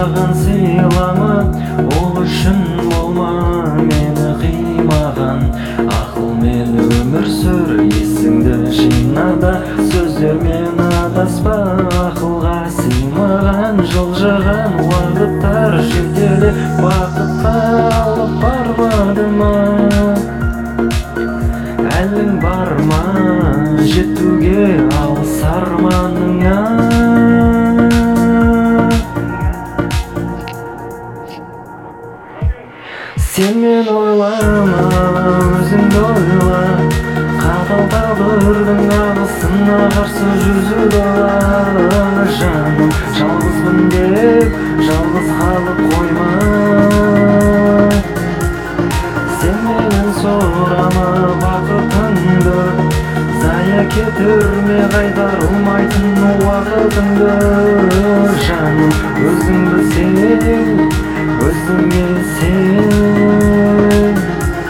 маған сыйлама, ол үшін болма мені қимаған. Ақылмен өмір сүр, есіңді жина да, сөздермен адаспа. Ақылға сыймаған жылжыған уақыттар жетелі бақытқа алып бармады ма? Әлің бар ма жетуге алыс арманыңа? Сен мен ойлама, өзіңді ойла. Қатал тағдырдың ағысына қарсы жүзуді ойла. Жаным, жалғызбын деп жалғыз қалып қойма. Сен менен сұрама бақытыңды, зая кетірме қайтарылмайтын уақытыңды. Жаным, өзіңді сен, өзіңе сен.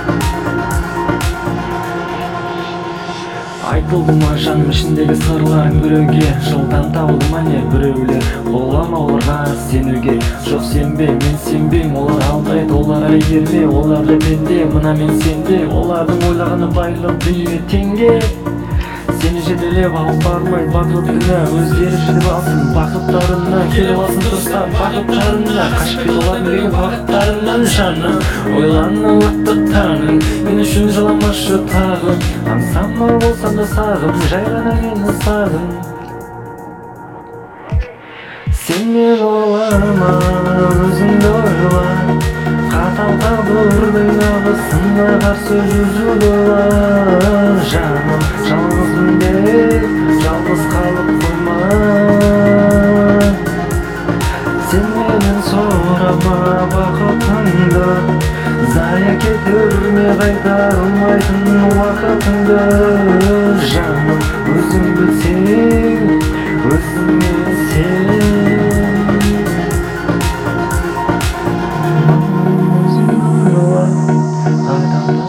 Айтылды ма жаным ішіндегі сырларың біреуге? Жылдан табылды ма не біреулер? Болама оларға сенуге. Жоқ сенбе, мен сенбейм. Олар алдайды, олар айырме. Оларды пенде, мына мен сенде. Олардың ойлағаны байлық дүние теңге. Сені жетелеп алып бармайды бақыт күні. Өздері жетіп алсын бақыттарына, келіп алсын тастап бақыттарына. Қашып кет олардың берген бақыттарынан. Жаным, ойлана уақыттарың, мен үшін жыламашы тағы. Аңсама болсам да сағым, жай ғана мені сағым. Сен мен ойлама, өзіңді ойла. Қатал тағдырдың ағысына қарсы жүзуді ойла. Жаным, жалғызбын деп жалғыз қалып қойма. Сен менен сұрама бақытыңды, зая кетірме қайтарылмайтын уақытыңды. Жаным, өзің білсең, өзіңе сен. Өзің ойла, адамды